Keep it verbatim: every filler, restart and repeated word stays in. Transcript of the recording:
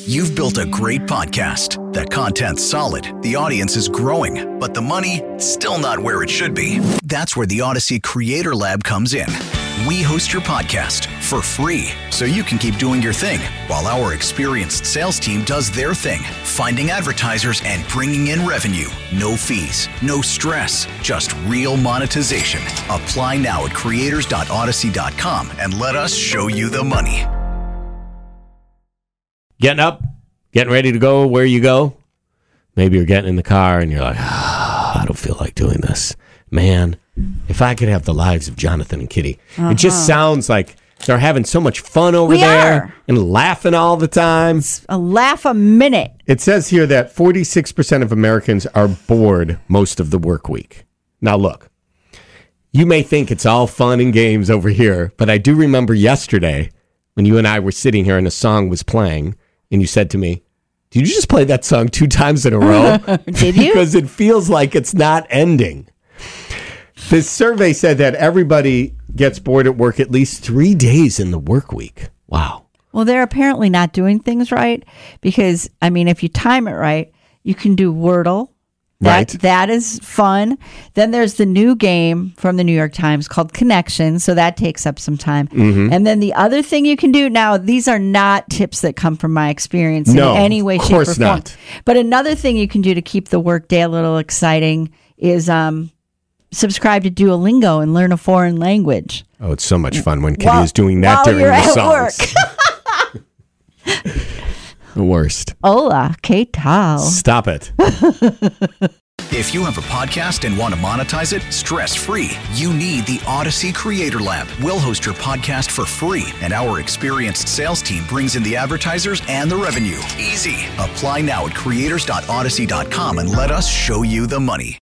You've built a great podcast. The content's solid, the audience is growing, but the money, still not where it should be. That's where the Odyssey Creator Lab comes in. We host your podcast for free, so you can keep doing your thing, while our experienced sales team does their thing, finding advertisers and bringing in revenue. No fees, no stress, just real monetization. Apply now at creators dot odyssey dot com and let us show you the money. Getting up, getting ready to go where you go. Maybe you're getting in the car and you're like, oh, I don't feel like doing this. Man, if I could have the lives of Jonathan and Kitty. Uh-huh. It just sounds like they're having so much fun over we there are. and laughing all the time. It's a laugh a minute. It says here that forty-six percent of Americans are bored most of the work week. Now, look, you may think it's all fun and games over here, but I do remember yesterday when you and I were sitting here and a song was playing, and you said to me, did you just play that song two times in a row? Did you? Because it feels like it's not ending. This survey said that everybody gets bored at work at least three days in the work week. Wow. Well, they're apparently not doing things right because, I mean, if you time it right, you can do Wordle. That, Right. That is fun. Then there's the new game from the New York Times called Connection. So that takes up some time. Mm-hmm. And then the other thing you can do now, these are not tips that come from my experience No, in any way, of shape, or course form. not. But another thing you can do to keep the work day a little exciting is um, subscribe to Duolingo and learn a foreign language. Oh, it's so much fun when Kitty While- is doing that while during you're the at songs. The worst. Hola, ¿qué tal? Stop it. If you have a podcast and want to monetize it stress-free, you need the Odyssey Creator Lab. We'll host your podcast for free, and our experienced sales team brings in the advertisers and the revenue. Easy. Apply now at creators dot odyssey dot com and let us show you the money.